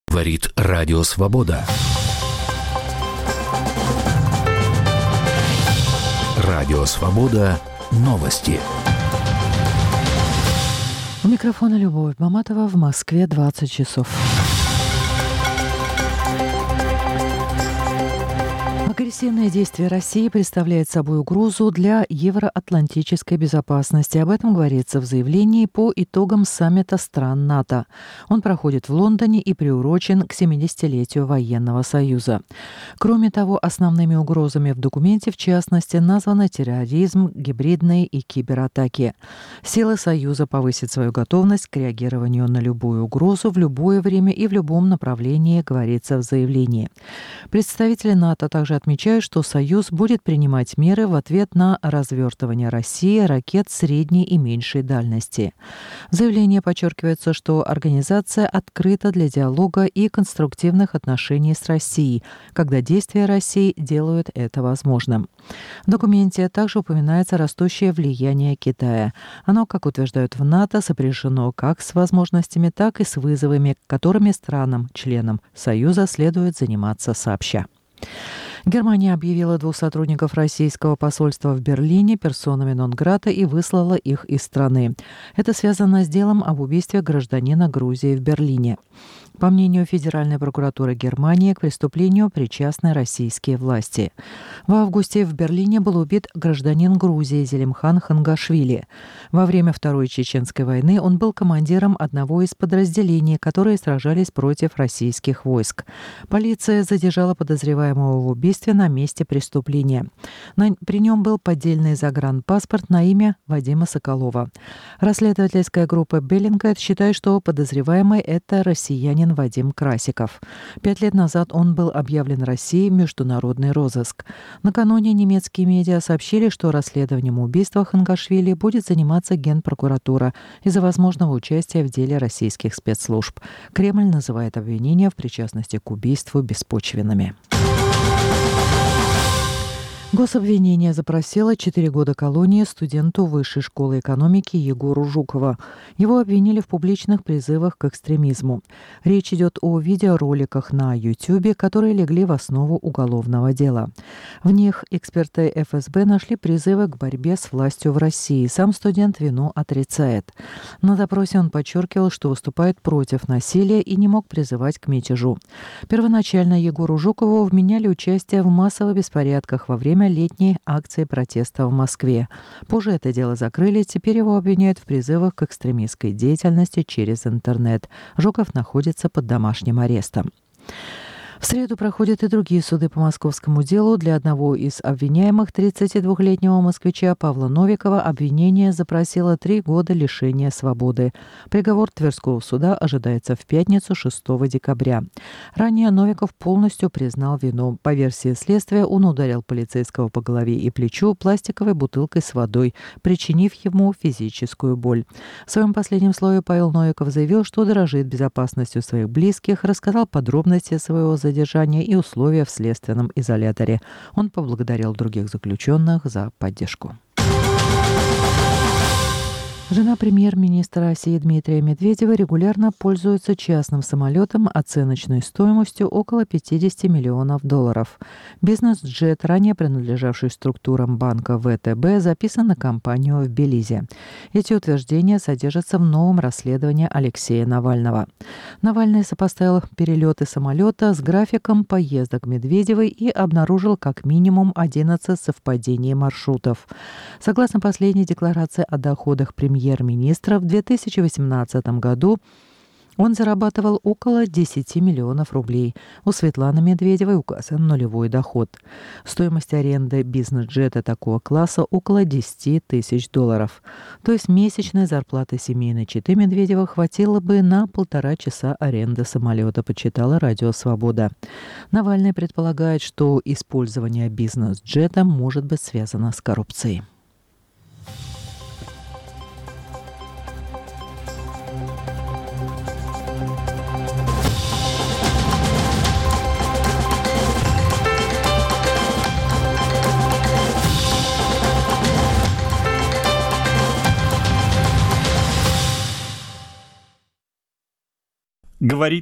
Говорит Радио Свобода. Радио Свобода. Новости. У микрофона Любовь Маматова. В Москве 20 часов. Агрессивные действия России представляют собой угрозу для евроатлантической безопасности. Об этом говорится в заявлении по итогам саммита стран НАТО. Он проходит в Лондоне и приурочен к 70-летию Военного Союза. Кроме того, основными угрозами в документе, в частности, названы терроризм, гибридные и кибератаки. Силы Союза повысят свою готовность к реагированию на любую угрозу в любое время и в любом направлении, говорится в заявлении. Представители НАТО также отмечают, что Союз будет принимать меры в ответ на развертывание России ракет средней и меньшей дальности. В заявлении подчеркивается, что организация открыта для диалога и конструктивных отношений с Россией, когда действия России делают это возможным. В документе также упоминается растущее влияние Китая. Оно, как утверждают в НАТО, сопряжено как с возможностями, так и с вызовами, которыми странам-членам Союза следует заниматься сообща. Германия объявила 2 сотрудников российского посольства в Берлине персонами нон-грата и выслала их из страны. Это связано с делом об убийстве гражданина Грузии в Берлине. По мнению Федеральной прокуратуры Германии, к преступлению причастны российские власти. В августе в Берлине был убит гражданин Грузии Зелимхан Хангашвили. Во время Второй Чеченской войны он был командиром одного из подразделений, которые сражались против российских войск. Полиция задержала подозреваемого в убийстве на месте преступления. При нем был поддельный загранпаспорт на имя Вадима Соколова. Расследовательская группа Беллингкэт считает, что подозреваемый – это россиянин Вадим Красиков. 5 лет назад он был объявлен Россией в международный розыск. Накануне немецкие медиа сообщили, что расследованием убийства Хангашвили будет заниматься Генпрокуратура из-за возможного участия в деле российских спецслужб. Кремль называет обвинения в причастности к убийству беспочвенными. Гособвинение запросило 4 года колонии студенту Высшей школы экономики Егору Жукову. Его обвинили в публичных призывах к экстремизму. Речь идет о видеороликах на YouTube, которые легли в основу уголовного дела. В них эксперты ФСБ нашли призывы к борьбе с властью в России. Сам студент вину отрицает. На допросе он подчеркивал, что выступает против насилия и не мог призывать к мятежу. Первоначально Егору Жукову вменяли участие в массовых беспорядках во время летней акции протеста в Москве. Позже это дело закрыли, теперь его обвиняют в призывах к экстремистской деятельности через интернет. Жуков находится под домашним арестом. В среду проходят и другие суды по московскому делу. Для одного из обвиняемых, 32-летнего москвича Павла Новикова, обвинение запросило 3 года лишения свободы. Приговор Тверского суда ожидается в пятницу, 6 декабря. Ранее Новиков полностью признал вину. По версии следствия, он ударил полицейского по голове и плечу пластиковой бутылкой с водой, причинив ему физическую боль. В своем последнем слове Павел Новиков заявил, что дорожит безопасностью своих близких, рассказал подробности своего задержания и условия в следственном изоляторе. Он поблагодарил других заключенных за поддержку. Жена премьер-министра России Дмитрия Медведева регулярно пользуется частным самолетом оценочной стоимостью около $50 миллионов. Бизнес-джет, ранее принадлежавший структурам банка ВТБ, записан на компанию в Белизе. Эти утверждения содержатся в новом расследовании Алексея Навального. Навальный сопоставил перелеты самолета с графиком поездок Медведевой и обнаружил как минимум 11 совпадений маршрутов. Согласно последней декларации о доходах премьер-министра, в 2018 году он зарабатывал около 10 миллионов рублей. У Светланы Медведевой указан нулевой доход. Стоимость аренды бизнес-джета такого класса около $10 тысяч. То есть месячная зарплата семейной четы Медведева хватило бы на 1,5 часа аренды самолета, подсчитала Радио Свобода. Навальный предполагает, что использование бизнес-джета может быть связано с коррупцией. Говорит